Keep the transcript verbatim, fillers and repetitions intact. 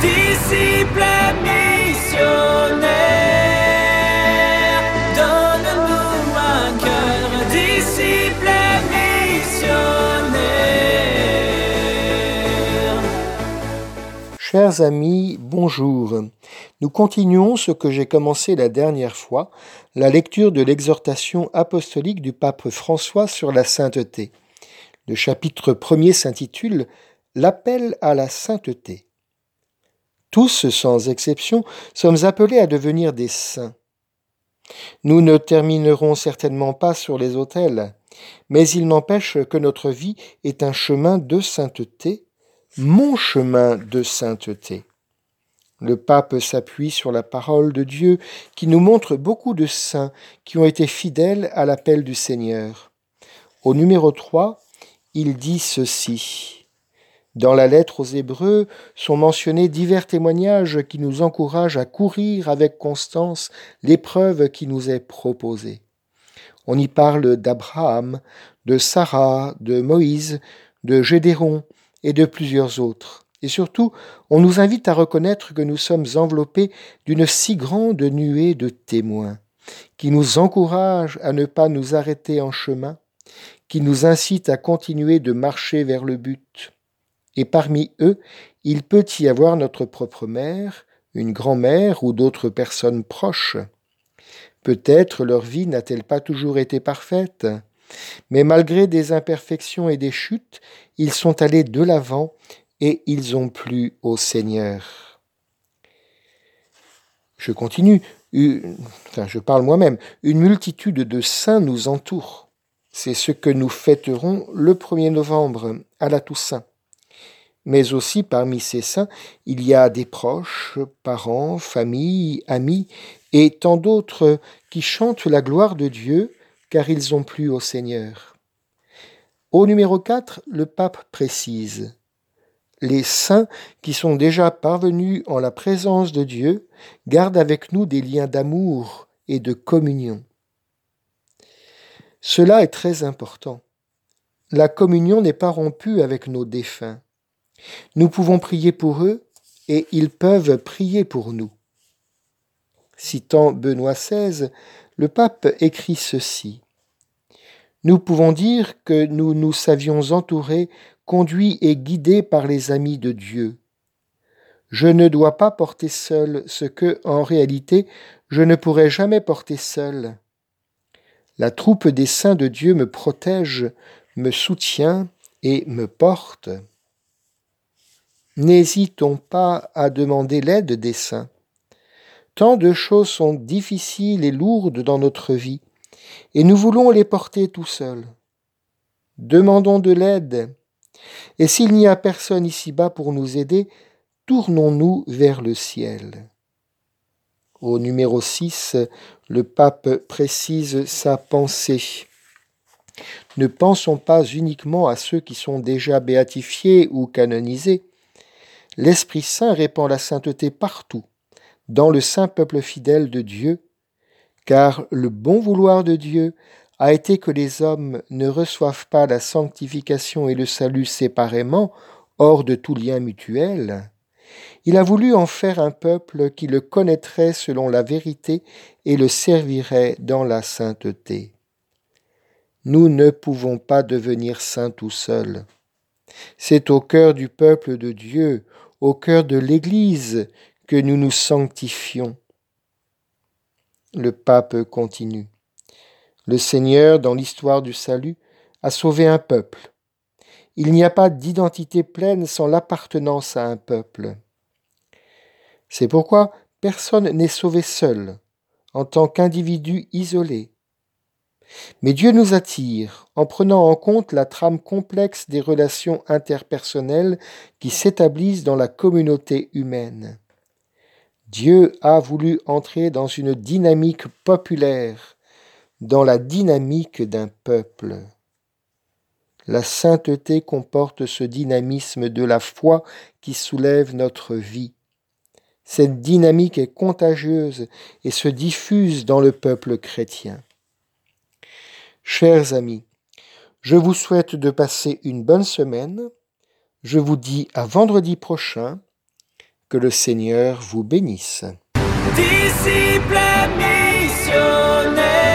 disciple missionnaire. Donne-nous un cœur, disciple missionnaire. Chers amis, bonjour. Nous continuons ce que j'ai commencé la dernière fois, la lecture de l'exhortation apostolique du pape François sur la sainteté. Le chapitre premier s'intitule « L'appel à la sainteté ». Tous, sans exception, sommes appelés à devenir des saints. Nous ne terminerons certainement pas sur les autels, mais il n'empêche que notre vie est un chemin de sainteté, mon chemin de sainteté. Le pape s'appuie sur la parole de Dieu qui nous montre beaucoup de saints qui ont été fidèles à l'appel du Seigneur. Au numéro trois, il dit ceci. Dans la lettre aux Hébreux sont mentionnés divers témoignages qui nous encouragent à courir avec constance l'épreuve qui nous est proposée. On y parle d'Abraham, de Sarah, de Moïse, de Gédéon et de plusieurs autres. Et surtout, on nous invite à reconnaître que nous sommes enveloppés d'une si grande nuée de témoins, qui nous encouragent à ne pas nous arrêter en chemin, qui nous incitent à continuer de marcher vers le but. Et parmi eux, il peut y avoir notre propre mère, une grand-mère ou d'autres personnes proches. Peut-être leur vie n'a-t-elle pas toujours été parfaite, mais malgré des imperfections et des chutes, ils sont allés de l'avant et ils ont plu au Seigneur. Je continue, une, enfin je parle moi-même, une multitude de saints nous entoure. C'est ce que nous fêterons le premier novembre à la Toussaint. Mais aussi parmi ces saints, il y a des proches, parents, familles, amis et tant d'autres qui chantent la gloire de Dieu car ils ont plu au Seigneur. Au numéro quatre, le pape précise les saints qui sont déjà parvenus en la présence de Dieu gardent avec nous des liens d'amour et de communion. Cela est très important. La communion n'est pas rompue avec nos défunts. Nous pouvons prier pour eux et ils peuvent prier pour nous. Citant Benoît seize, le pape écrit ceci. Nous pouvons dire que nous nous savions entourés, conduits et guidés par les amis de Dieu. Je ne dois pas porter seul ce que, en réalité, je ne pourrais jamais porter seul. La troupe des saints de Dieu me protège, me soutient et me porte. N'hésitons pas à demander l'aide des saints. Tant de choses sont difficiles et lourdes dans notre vie, et nous voulons les porter tout seuls. Demandons de l'aide, et s'il n'y a personne ici-bas pour nous aider, tournons-nous vers le ciel. Au numéro six, le pape précise sa pensée. Ne pensons pas uniquement à ceux qui sont déjà béatifiés ou canonisés. L'Esprit Saint répand la sainteté partout, dans le saint peuple fidèle de Dieu, car le bon vouloir de Dieu a été que les hommes ne reçoivent pas la sanctification et le salut séparément, hors de tout lien mutuel. Il a voulu en faire un peuple qui le connaîtrait selon la vérité et le servirait dans la sainteté. Nous ne pouvons pas devenir saints tout seuls. C'est au cœur du peuple de Dieu, au cœur de l'Église, que nous nous sanctifions. Le pape continue. Le Seigneur, dans l'histoire du salut, a sauvé un peuple. Il n'y a pas d'identité pleine sans l'appartenance à un peuple. C'est pourquoi personne n'est sauvé seul, en tant qu'individu isolé. Mais Dieu nous attire en prenant en compte la trame complexe des relations interpersonnelles qui s'établissent dans la communauté humaine. Dieu a voulu entrer dans une dynamique populaire, dans la dynamique d'un peuple. La sainteté comporte ce dynamisme de la foi qui soulève notre vie. Cette dynamique est contagieuse et se diffuse dans le peuple chrétien. Chers amis, je vous souhaite de passer une bonne semaine. Je vous dis à vendredi prochain Que le Seigneur vous bénisse. Disciples missionnaires.